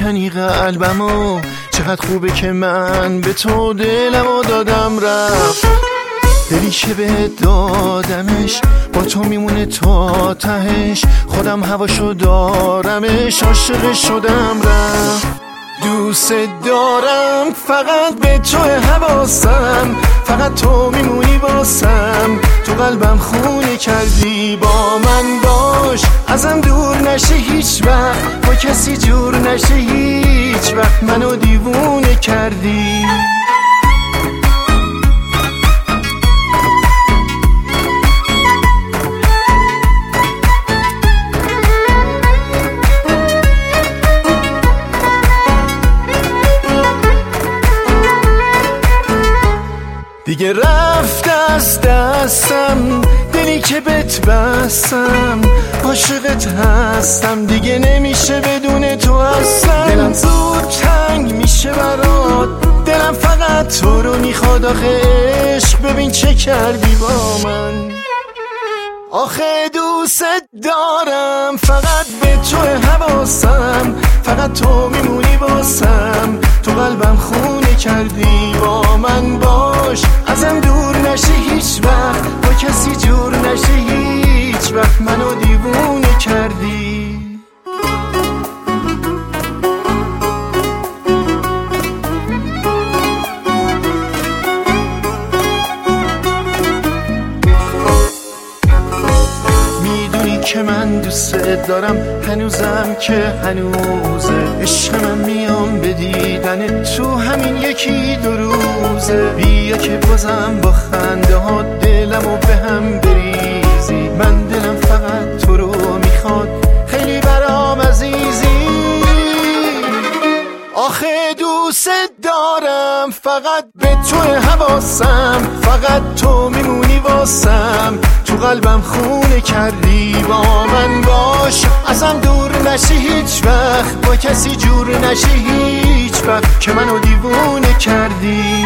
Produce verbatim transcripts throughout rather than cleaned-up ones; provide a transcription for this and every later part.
میکنی قلبمو، چقدر خوبه که من به تو دلمو دادم رفت. دلی که به دادمش با تو میمونه تا تهش، خودم هواشو دارمش، عاشق شدم رفت. دوست دارم فقط به تو حواسم، فقط تو میمونی واسم، تو قلبم خونه کردی، با من باش ازم دور نشه هیچ وقت، با کسی جور نشه هیچ وقت، منو دیوونه کردی. دیگه رفت از دستم دلی که بهت بستم، عاشقت هستم دیگه نمیشه بدون تو هستم. دلم زود تنگ میشه برات، دلم فقط تو رو میخواد آخه عشق، ببین چه کردی با من. آخه دوست دارم فقط به تو حواسم، فقط تو میمونی واسم، تو قلبم خونه کردی، با من باش ازم دور نشه هیچ وقت، با کسی جور نشه هیچ وقت، منو دیوونه کردی. که من دوست دارم هنوزم که هنوزه، عشق من میام به دیدن تو همین یکی دو روزه، بیا که بازم با خنده ها دلمو به هم بریزی، من دلم فقط تو رو میخواد خیلی برام عزیزی. آخه دوست دارم فقط به تو حواسم، فقط تو میمونی واسم، تو قلبم خونه کردی، با من باش ازم دور نشی هیچ وقت، با کسی جور نشی هیچ وقت، که منو دیوونه کردی.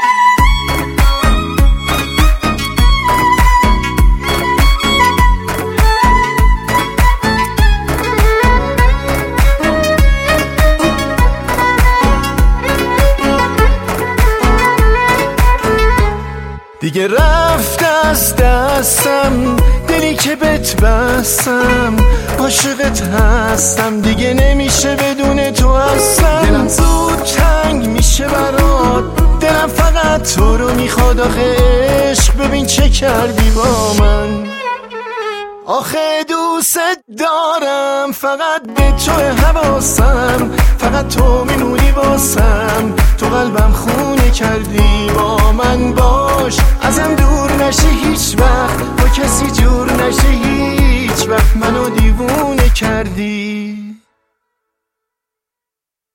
دیگه رفت از دستم دلی که بهت بستم، عاشقت هستم دیگه نمیشه بدون تو هستم. دلم زود تنگ میشه برات، دلم فقط تو رو میخواد آخه عشق، ببین چه کردی با من. آخه دوست دارم فقط به تو حواسم، فقط تو میمونی واسم، تو قلبم خونه کردی، با من باش ازم دور نشی هیچ وقت،